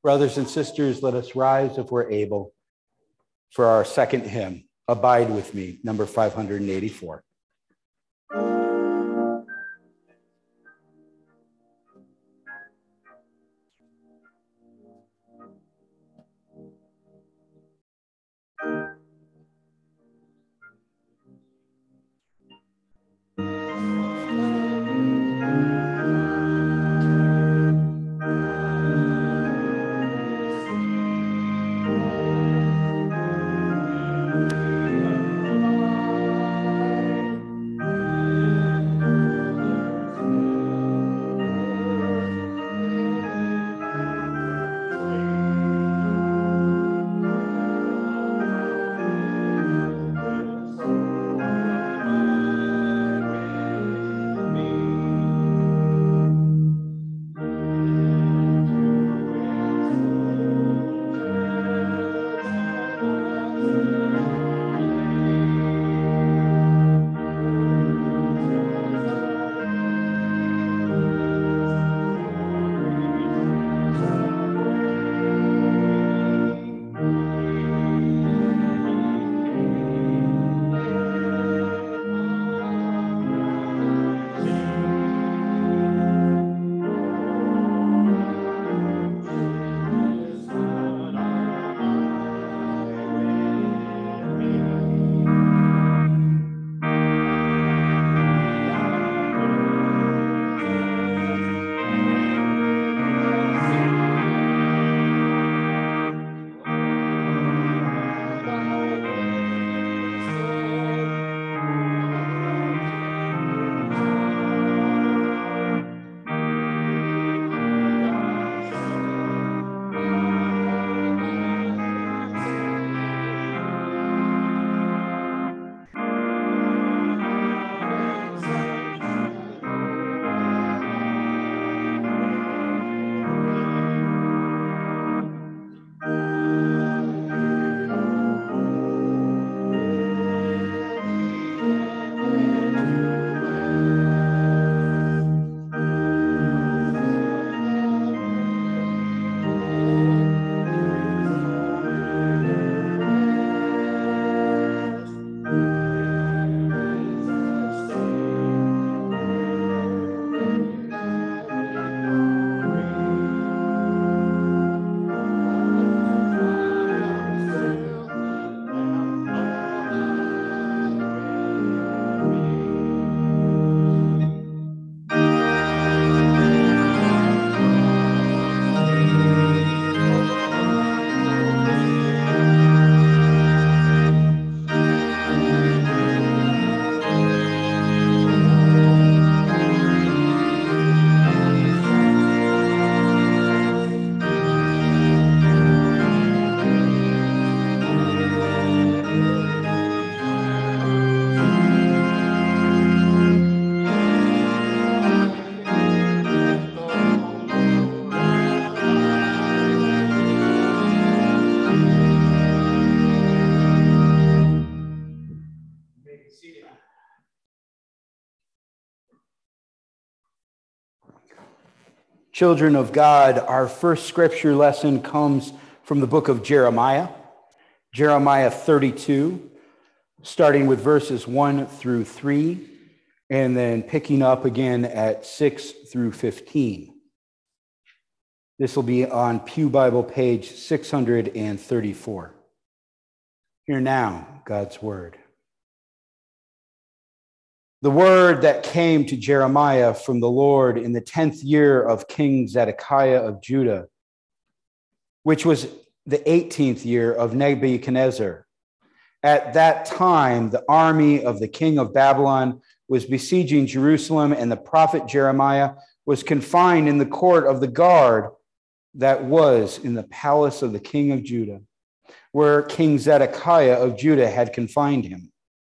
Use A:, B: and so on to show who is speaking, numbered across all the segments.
A: Brothers and sisters, let us rise if we're able for our second hymn, Abide With Me, number 584. Children of God, our first scripture lesson comes from the book of Jeremiah, Jeremiah 32, starting with verses 1 through 3, and then picking up again at 6 through 15. This will be on Pew Bible page 634. Hear now God's word. The word that came to Jeremiah from the Lord in the 10th year of King Zedekiah of Judah, which was the 18th year of Nebuchadnezzar. At that time, the army of the king of Babylon was besieging Jerusalem, and the prophet Jeremiah was confined in the court of the guard that was in the palace of the king of Judah, where King Zedekiah of Judah had confined him.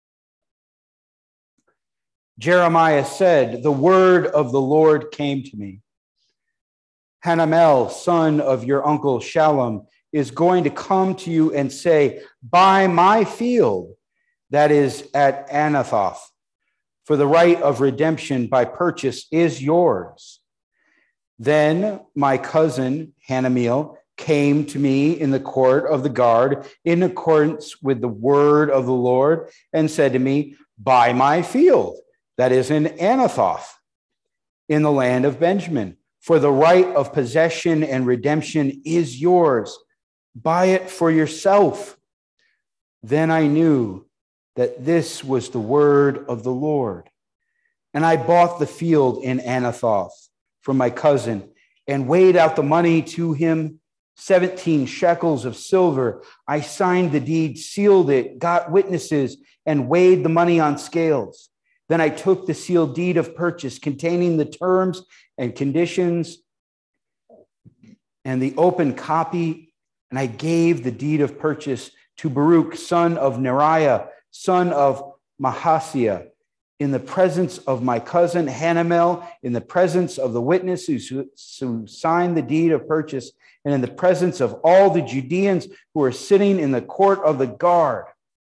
A: Jeremiah said, "The word of the Lord came to me. Hanamel, son of your uncle Shallum, is going to come to you and say, 'Buy my field that is at Anathoth, for the right of redemption by purchase is yours.' Then my cousin Hanamel came to me in the court of the guard in accordance with the word of the Lord and said to me, buy my field that is in Anathoth in the land of Benjamin, for the right of possession and redemption is yours. Buy it for yourself. Then I knew that this was the word of the Lord. And I bought the field in Anathoth from my cousin and weighed out the money to him, 17 shekels of silver. I signed the deed, sealed it, got witnesses, and weighed the money on scales. Then I took the sealed deed of purchase containing the terms and conditions and the open copy, and I gave the deed of purchase to Baruch, son of Neriah, son of Mahasiah, in the presence of my cousin Hanamel, in the presence of the witness who signed the deed of purchase, and in the presence of all the Judeans who were sitting in the court of the guard.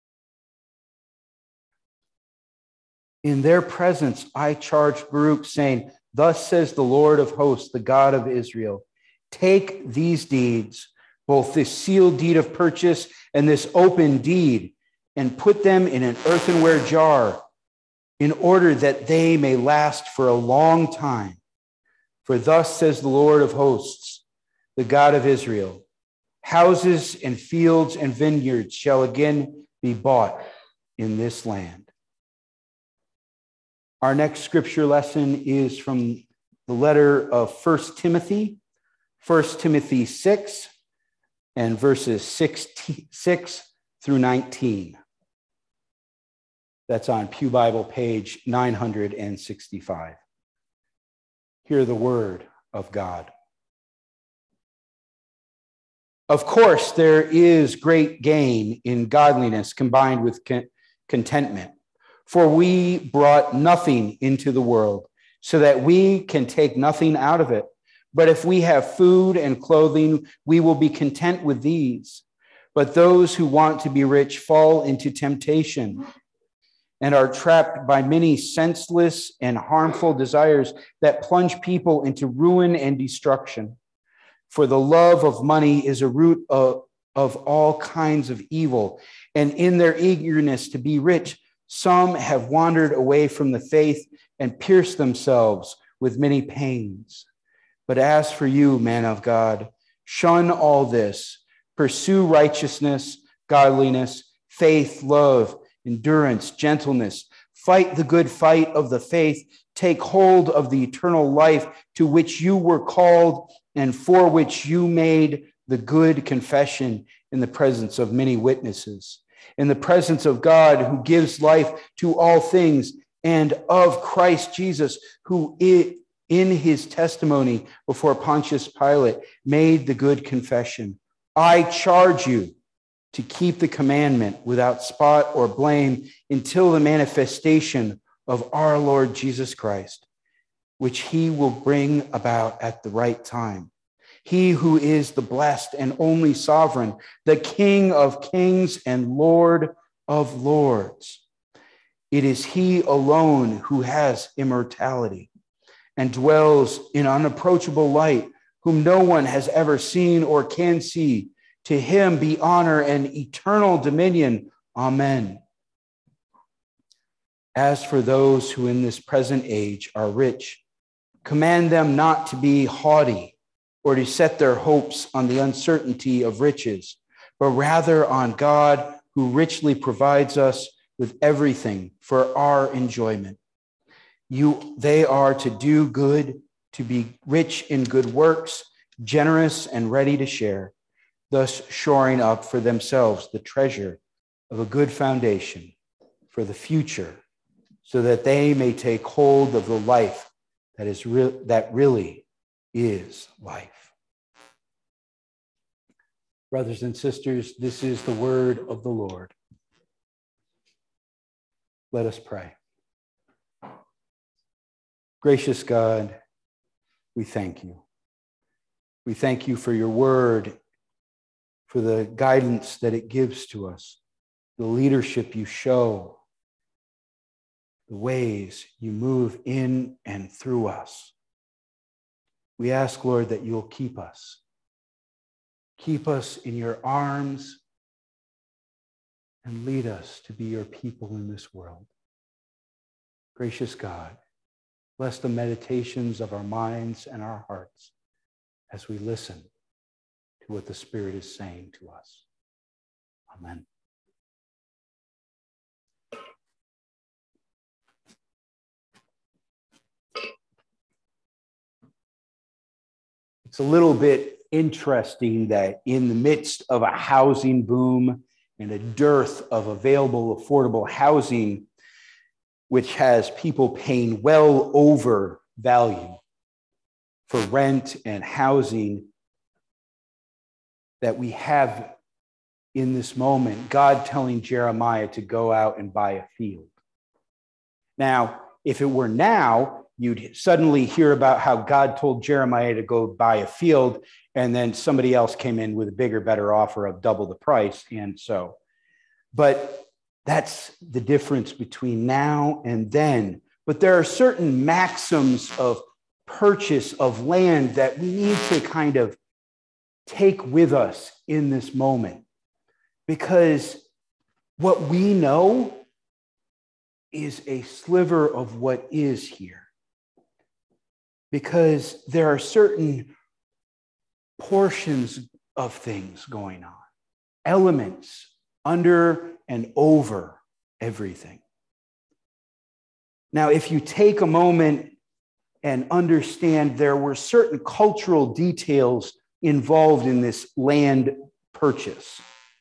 A: In their presence, I charged Baruch, saying, thus says the Lord of hosts, the God of Israel, take these deeds, both this sealed deed of purchase and this open deed, and put them in an earthenware jar, in order that they may last for a long time. For thus says the Lord of hosts, the God of Israel, houses and fields and vineyards shall again be bought in this land. Our next scripture lesson is from the letter of 1 Timothy 6, and verses 6 through 19. That's on Pew Bible page 965. Hear the word of God. Of course, there is great gain in godliness combined with contentment, for we brought nothing into the world, so that we can take nothing out of it. But if we have food and clothing, we will be content with these. But those who want to be rich fall into temptation and are trapped by many senseless and harmful desires that plunge people into ruin and destruction. For the love of money is a root of all kinds of evil, and in their eagerness to be rich, some have wandered away from the faith and pierced themselves with many pains. But as for you, man of God, shun all this, pursue righteousness, godliness, faith, love, endurance, gentleness. Fight the good fight of the faith. Take hold of the eternal life to which you were called and for which you made the good confession in the presence of many witnesses, in the presence of God who gives life to all things, and of Christ Jesus, who in his testimony before Pontius Pilate made the good confession. I charge you to keep the commandment without spot or blame until the manifestation of our Lord Jesus Christ, which he will bring about at the right time. He who is the blessed and only sovereign, the King of kings and Lord of lords. It is he alone who has immortality and dwells in unapproachable light, whom no one has ever seen or can see. To him be honor and eternal dominion. Amen. As for those who in this present age are rich, command them not to be haughty or to set their hopes on the uncertainty of riches, but rather on God, who richly provides us with everything for our enjoyment. They are to do good, to be rich in good works, generous and ready to share, thus shoring up for themselves the treasure of a good foundation for the future, so that they may take hold of the life that really is life. Brothers and sisters, this is the word of the Lord. Let us pray. Gracious God, we thank you. We thank you for your word, for the guidance that it gives to us, the leadership you show, the ways you move in and through us. We ask, Lord, that you'll keep us, Keep us in your arms and lead us to be your people in this world. Gracious God, bless the meditations of our minds and our hearts as we listen to what the Spirit is saying to us. Amen. It's a little bit interesting that in the midst of a housing boom and a dearth of available, affordable housing, which has people paying well over value for rent and housing, that we have in this moment God telling Jeremiah to go out and buy a field. Now, if it were now, you'd suddenly hear about how God told Jeremiah to go buy a field, and then somebody else came in with a bigger, better offer of double the price. And so, but that's the difference between now and then. But there are certain maxims of purchase of land that we need to kind of take with us in this moment, because what we know is a sliver of what is here. Because there are certain portions of things going on, elements under and over everything. Now, if you take a moment and understand there were certain cultural details involved in this land purchase.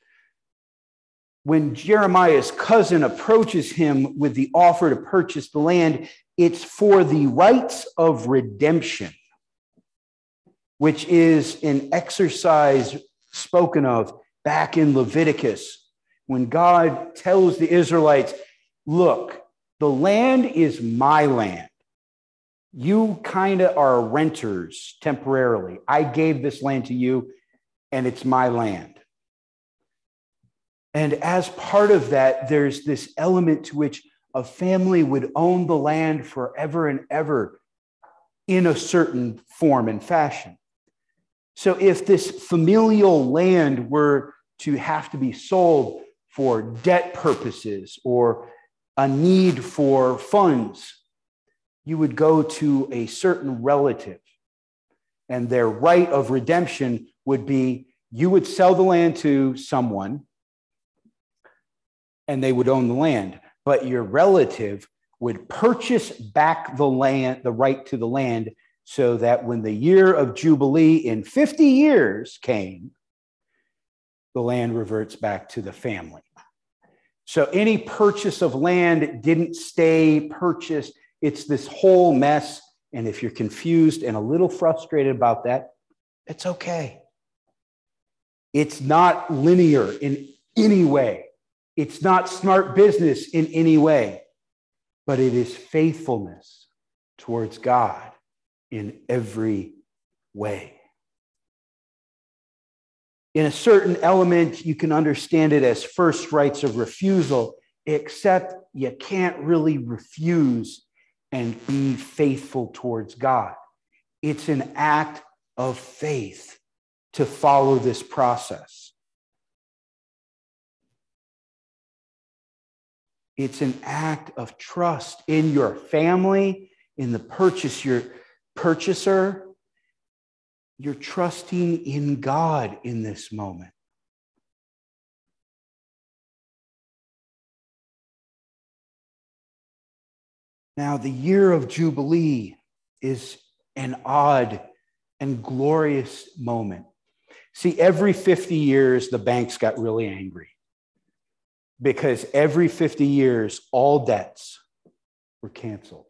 A: When Jeremiah's cousin approaches him with the offer to purchase the land, it's for the rights of redemption, which is an exercise spoken of back in Leviticus, when God tells the Israelites, look, the land is my land. You kind of are renters temporarily. I gave this land to you, and it's my land. And as part of that, there's this element to which a family would own the land forever and ever in a certain form and fashion. So if this familial land were to have to be sold for debt purposes or a need for funds, you would go to a certain relative, and their right of redemption would be you would sell the land to someone and they would own the land, but your relative would purchase back the land, the right to the land, so that when the year of Jubilee in 50 years came, the land reverts back to the family. So any purchase of land didn't stay purchased. It's this whole mess. And if you're confused and a little frustrated about that, it's okay. It's not linear in any way. It's not smart business in any way, but it is faithfulness towards God in every way. In a certain element, you can understand it as first rights of refusal, except you can't really refuse and be faithful towards God. It's an act of faith to follow this process. It's an act of trust in your family, in the purchaser. You're trusting in God in this moment. Now, the year of Jubilee is an odd and glorious moment. See, every 50 years, the banks got really angry because every 50 years, all debts were canceled.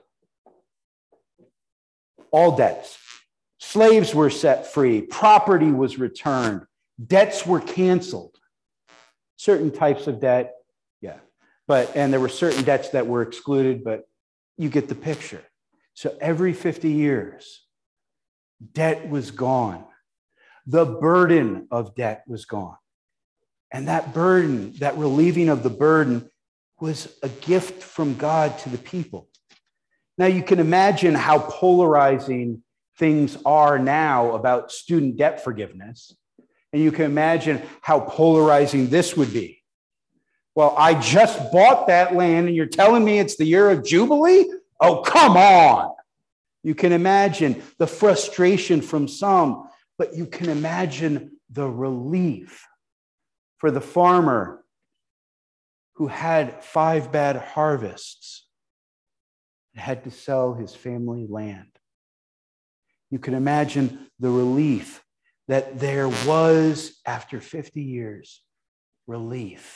A: All debts. Slaves were set free. Property was returned. Debts were canceled. Certain types of debt, yeah. And there were certain debts that were excluded, but you get the picture. So every 50 years, debt was gone. The burden of debt was gone. And that burden, that relieving of the burden, was a gift from God to the people. Now you can imagine how polarizing things are now about student debt forgiveness, And you can imagine how polarizing this would be. Well, I just bought that land and you're telling me it's the year of Jubilee? Oh, come on. You can imagine the frustration from some, but you can imagine the relief for the farmer who had 5 bad harvests and had to sell his family land. You can imagine the relief that there was, after 50 years, relief.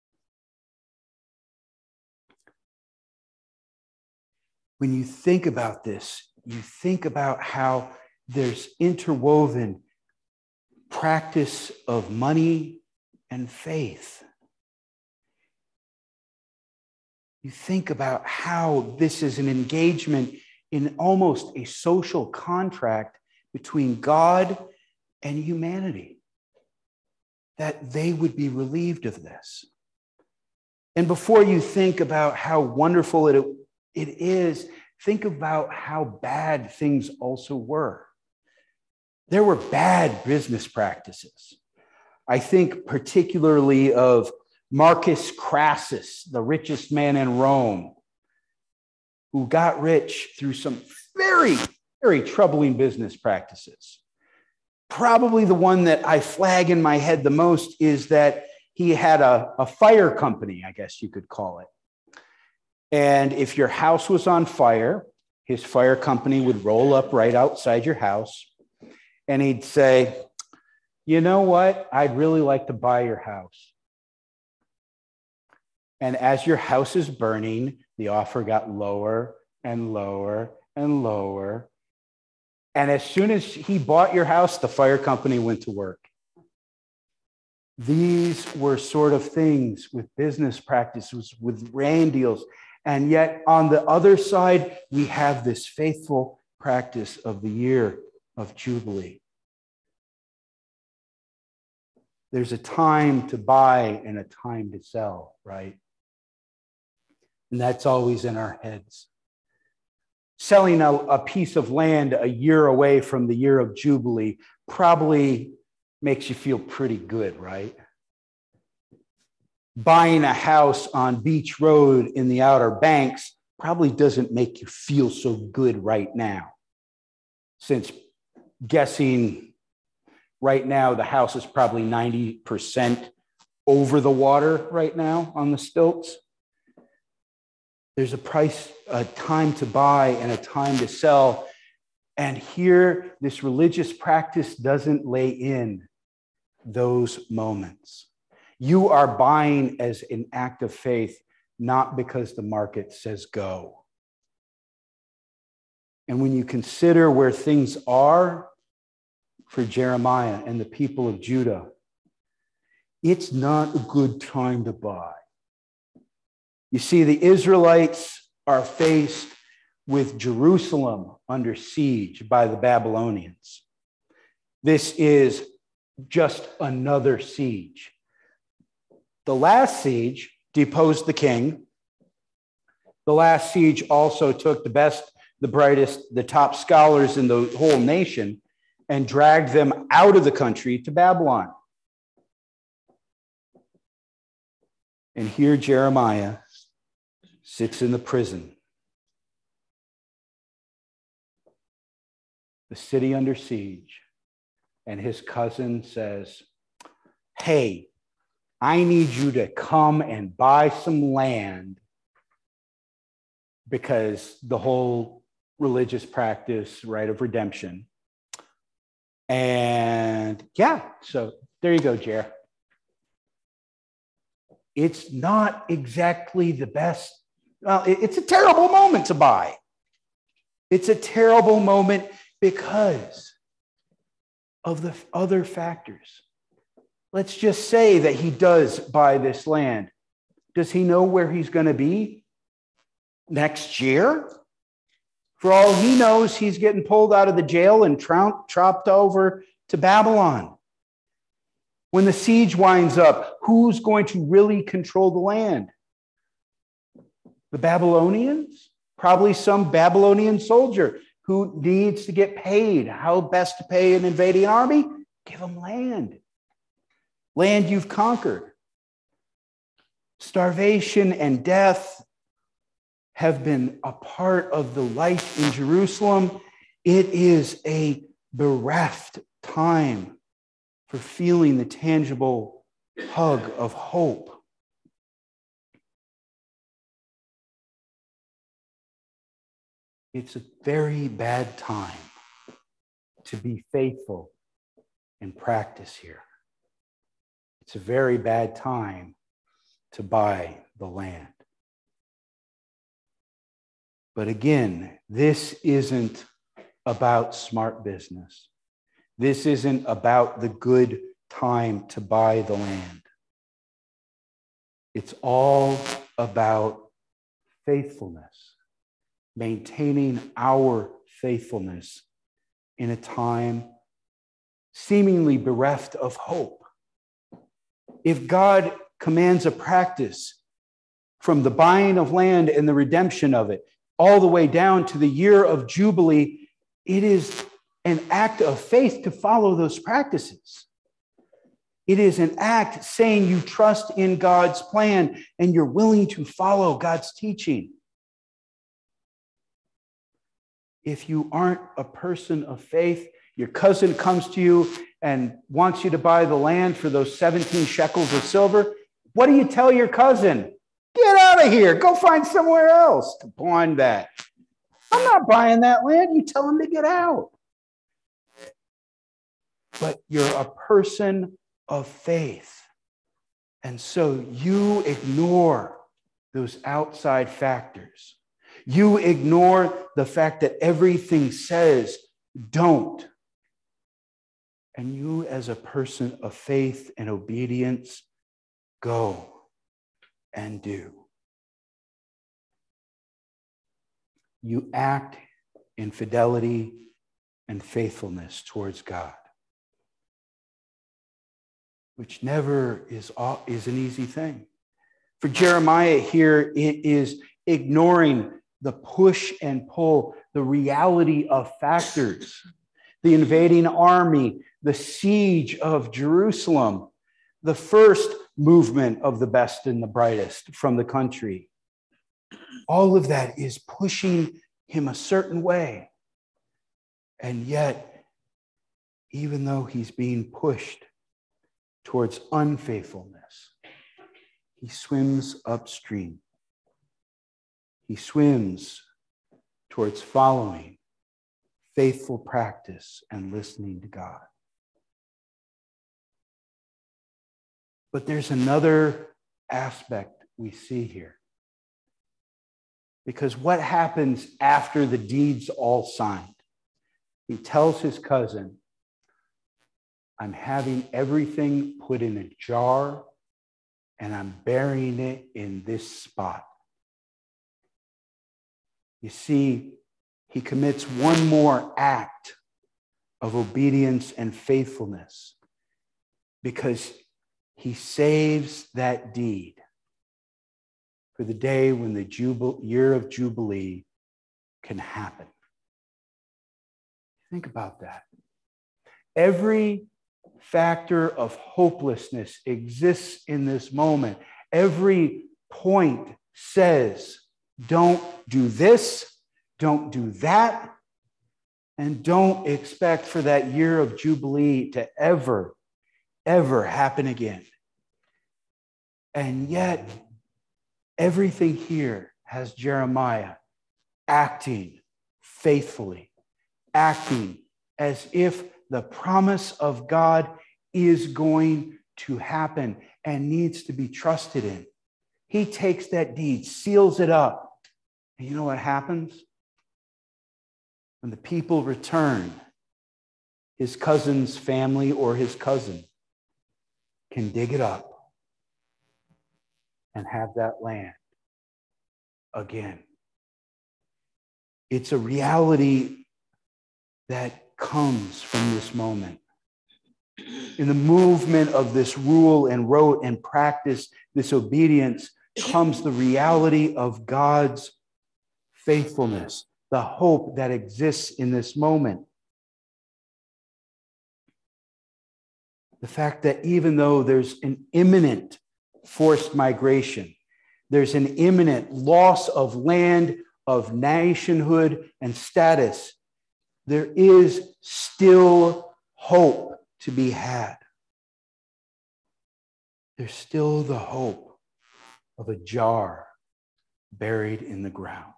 A: When you think about this, you think about how there's interwoven practice of money and faith. You think about how this is an engagement in almost a social contract between God and humanity, that they would be relieved of this. And before you think about how wonderful it is, think about how bad things also were. There were bad business practices. I think particularly of Marcus Crassus, the richest man in Rome, who got rich through some very, very troubling business practices. Probably the one that I flag in my head the most is that he had a fire company, I guess you could call it. And if your house was on fire, his fire company would roll up right outside your house. And he'd say, you know what? I'd really like to buy your house. And as your house is burning, the offer got lower and lower and lower. And as soon as he bought your house, the fire company went to work. These were sort of things with business practices, with land deals. And yet on the other side, we have this faithful practice of the year of Jubilee. There's a time to buy and a time to sell, right? And that's always in our heads. Selling a piece of land a year away from the year of Jubilee probably makes you feel pretty good, right? Buying a house on Beach Road in the Outer Banks probably doesn't make you feel so good right now, since guessing right now the house is probably 90% over the water right now on the stilts. There's a price, a time to buy and a time to sell. And here, this religious practice doesn't lay in those moments. You are buying as an act of faith, not because the market says go. And when you consider where things are for Jeremiah and the people of Judah, it's not a good time to buy. You see, the Israelites are faced with Jerusalem under siege by the Babylonians. This is just another siege. The last siege deposed the king. The last siege also took the best, the brightest, the top scholars in the whole nation and dragged them out of the country to Babylon. And here Jeremiah sits in the prison. The city under siege. And his cousin says, hey, I need you to come and buy some land, because the whole religious practice, right, of redemption. And yeah, so there you go, Jer. It's not exactly the best. Well, it's a terrible moment to buy. It's a terrible moment because of the other factors. Let's just say that he does buy this land. Does he know where he's going to be next year? For all he knows, he's getting pulled out of the jail and tropped over to Babylon. When the siege winds up, who's going to really control the land? The Babylonians? Probably some Babylonian soldier who needs to get paid. How best to pay an invading army? Give them land. land you've conquered. Starvation and death have been a part of the life in Jerusalem. It is a bereft time for feeling the tangible hug of hope. It's a very bad time to be faithful in practice here. It's a very bad time to buy the land. But again, this isn't about smart business. This isn't about the good time to buy the land. It's all about faithfulness, maintaining our faithfulness in a time seemingly bereft of hope. If God commands a practice from the buying of land and the redemption of it, all the way down to the year of Jubilee, it is an act of faith to follow those practices. It is an act saying you trust in God's plan and you're willing to follow God's teaching. If you aren't a person of faith, your cousin comes to you and wants you to buy the land for those 17 shekels of silver, what do you tell your cousin? Get out of here. Go find somewhere else to pawn that. I'm not buying that land. You tell him to get out. But you're a person of faith. And so you ignore those outside factors. You ignore the fact that everything says don't. And you, as a person of faith and obedience, go and do. You act in fidelity and faithfulness towards God, which never is an easy thing. For Jeremiah here, it is ignoring the push and pull, the reality of factors, the invading army, the siege of Jerusalem, the first movement of the best and the brightest from the country. All of that is pushing him a certain way. And yet, even though he's being pushed towards unfaithfulness, he swims upstream. He swims towards following faithful practice and listening to God. But there's another aspect we see here. Because what happens after the deed's all signed? He tells his cousin, I'm having everything put in a jar and I'm burying it in this spot. You see, he commits one more act of obedience and faithfulness because he saves that deed for the day when the year of Jubilee can happen. Think about that. Every factor of hopelessness exists in this moment. Every point says, don't do this, don't do that, and don't expect for that year of Jubilee to ever happen again. And yet, everything here has Jeremiah acting faithfully, acting as if the promise of God is going to happen and needs to be trusted in. He takes that deed, seals it up, and you know what happens? When the people return, his cousin's family or his cousin can dig it up and have that land again. It's a reality that comes from this moment. In the movement of this rule and rote and practice, this obedience, comes the reality of God's faithfulness, the hope that exists in this moment. The fact that even though there's an imminent forced migration, there's an imminent loss of land, of nationhood and status, there is still hope to be had. There's still the hope of a jar buried in the ground.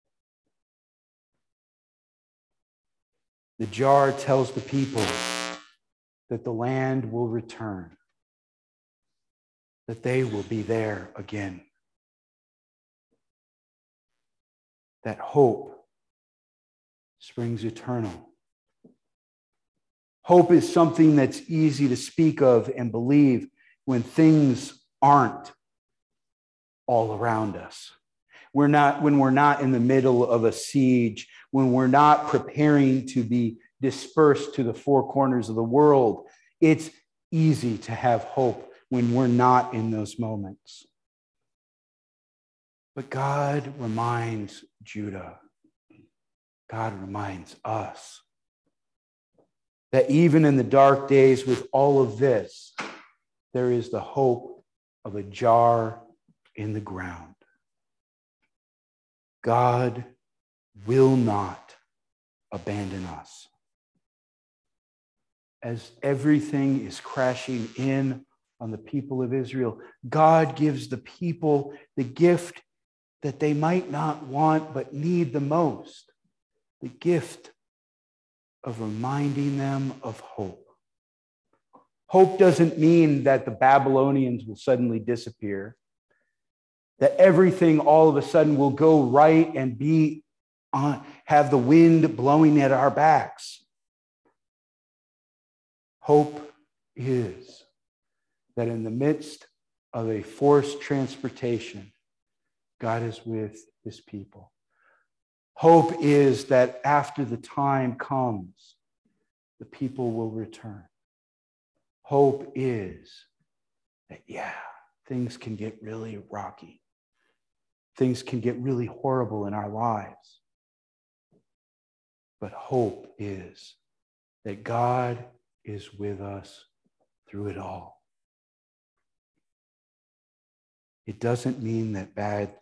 A: The jar tells the people that the land will return, that they will be there again. That hope springs eternal. Hope is something that's easy to speak of and believe when things aren't all around us. When we're not in the middle of a siege, when we're not preparing to be dispersed to the four corners of the world. It's easy to have hope when we're not in those moments. But God reminds Judah, God reminds us that even in the dark days with all of this, there is the hope of a jar in the ground. God will not abandon us. As everything is crashing in on the people of Israel, God gives the people the gift that they might not want but need the most, the gift of reminding them of hope. Hope doesn't mean that the Babylonians will suddenly disappear, that everything all of a sudden will go right and be have the wind blowing at our backs. Hope is that in the midst of a forced transportation, God is with his people. Hope is that after the time comes, the people will return. Hope is that, things can get really rocky. Things can get really horrible in our lives. But hope is that God is with us through it all. It doesn't mean that bad